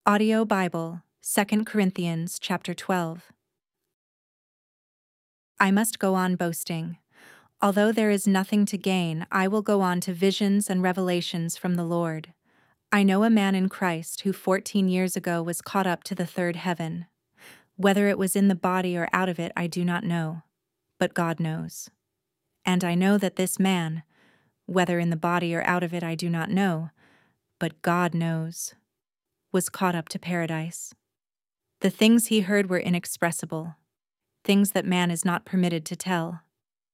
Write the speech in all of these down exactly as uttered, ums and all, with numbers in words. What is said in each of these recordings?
Audio Bible, Second Corinthians chapter twelve. I must go on boasting. Although there is nothing to gain, I will go on to visions and revelations from the Lord. I know a man in Christ who fourteen years ago was caught up to the third heaven. Whether it was in the body or out of it, I do not know, but God knows. And I know that this man, whether in the body or out of it, I do not know, but God knows, was caught up to paradise. The things he heard were inexpressible, things that man is not permitted to tell.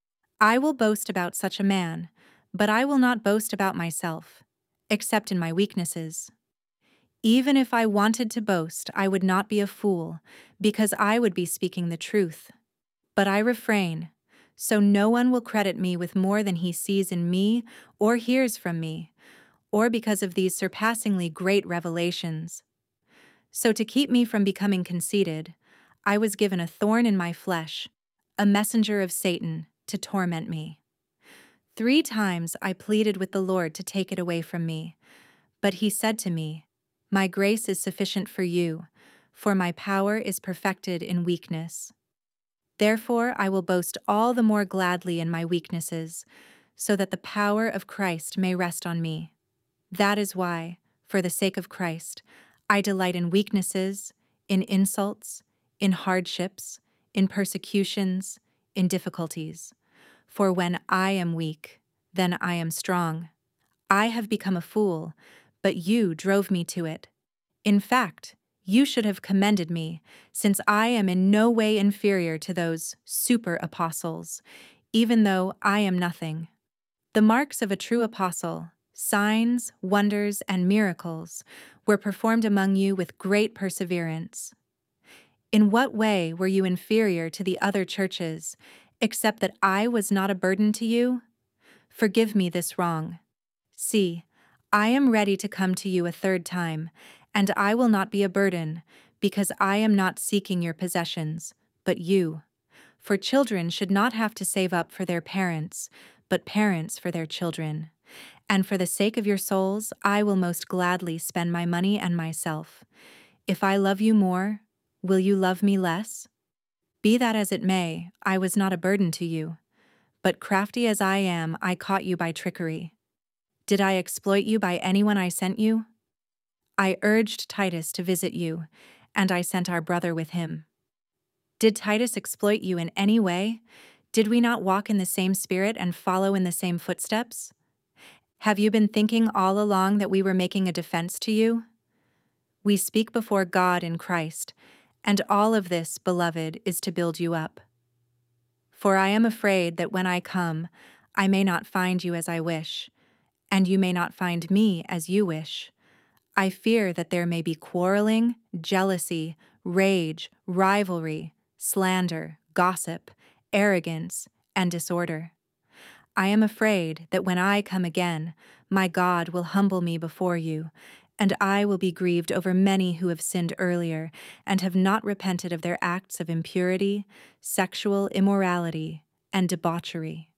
I will boast about such a man, but I will not boast about myself, except in my weaknesses. Even if I wanted to boast, I would not be a fool, because I would be speaking the truth. But I refrain, so no one will credit me with more than he sees in me or hears from me, or because of these surpassingly great revelations. So to keep me from becoming conceited, I was given a thorn in my flesh, a messenger of Satan, to torment me. Three times I pleaded with the Lord to take it away from me, but he said to me, "My grace is sufficient for you, for my power is perfected in weakness." Therefore I will boast all the more gladly in my weaknesses, so that the power of Christ may rest on me. That is why, for the sake of Christ, I delight in weaknesses, in insults, in hardships, in persecutions, in difficulties. For when I am weak, then I am strong. I have become a fool, but you drove me to it. In fact, you should have commended me, since I am in no way inferior to those super apostles, even though I am nothing. The marks of a true apostle, signs, wonders, and miracles, were performed among you with great perseverance. In what way were you inferior to the other churches, except that I was not a burden to you? Forgive me this wrong. See, I am ready to come to you a third time, and I will not be a burden, because I am not seeking your possessions, but you. For children should not have to save up for their parents, but parents for their children. And for the sake of your souls, I will most gladly spend my money and myself. If I love you more, will you love me less? Be that as it may, I was not a burden to you. But crafty as I am, I caught you by trickery. Did I exploit you by anyone I sent you? I urged Titus to visit you, and I sent our brother with him. Did Titus exploit you in any way? Did we not walk in the same spirit and follow in the same footsteps? Have you been thinking all along that we were making a defense to you? We speak before God in Christ, and all of this, beloved, is to build you up. For I am afraid that when I come, I may not find you as I wish, and you may not find me as you wish. I fear that there may be quarreling, jealousy, rage, rivalry, slander, gossip, arrogance, and disorder. I am afraid that when I come again, my God will humble me before you, and I will be grieved over many who have sinned earlier and have not repented of their acts of impurity, sexual immorality, and debauchery.